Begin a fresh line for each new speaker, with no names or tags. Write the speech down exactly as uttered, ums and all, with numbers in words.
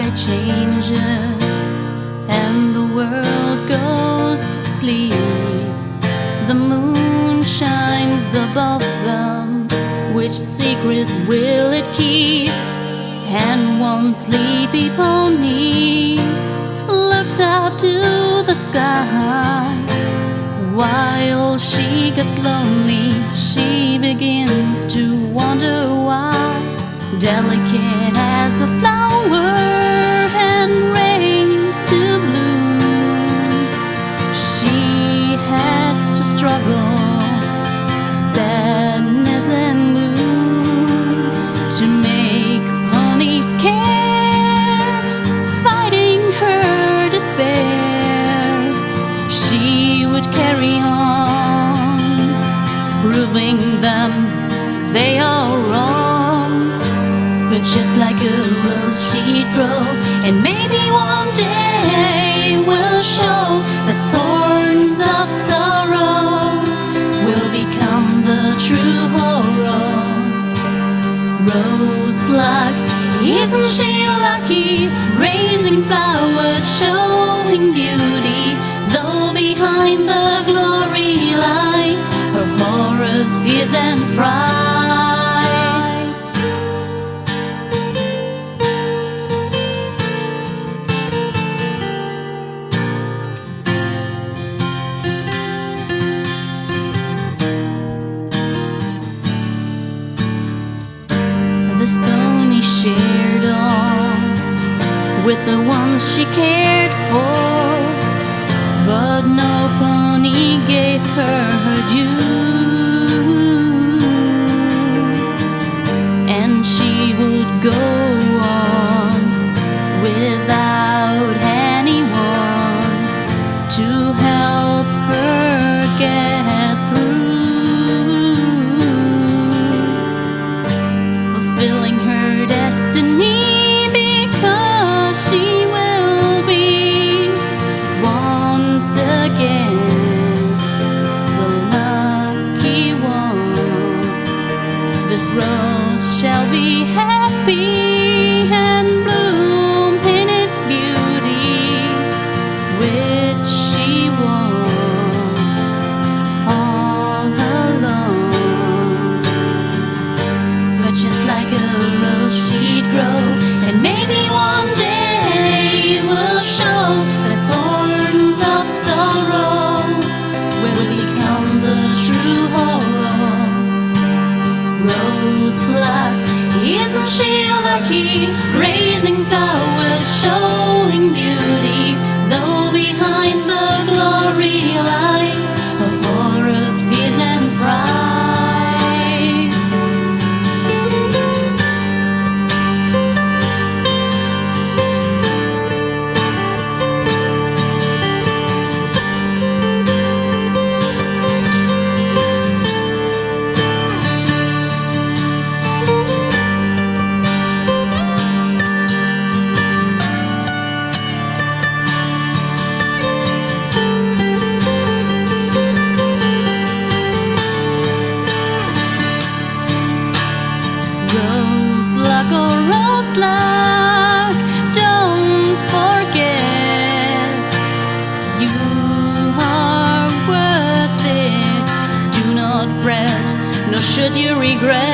sky changes and the world goes to sleep. The moon shines above them. Which secrets will it keep? And one sleepy pony looks out to the sky. While she gets lonely, she begins to wonder why. Delicate as a flower and raised to bloom, she had to struggle, sadness and gloom, to make ponies care, fighting her despair. She would carry on, proving them they are wrong. But just like a rose she'd grow, and maybe one day will show that thorns of sorrow will become the true horror. Rose-like, isn't she lucky, raising flowers, showing beauty, though behind the glory lies her horrors, fears and frights. This pony shared all with the ones she cared for, but no pony gave her her due, and she would go on without anyone to help her get through, fulfilling her destiny, because she will be once again the lucky one. This rose shall be happy and bloom in its beauty, which she won all alone. But just like a rose she'd grow, and maybe one day will show that thorns of sorrow will become the true horror. Rose-like, isn't she lucky, raising flowers, showing beauty, though behind the glory lies her horrors, fears and frights. Rose-like, oh rose-like, don't forget you are worth it. Do not fret, nor should you regret.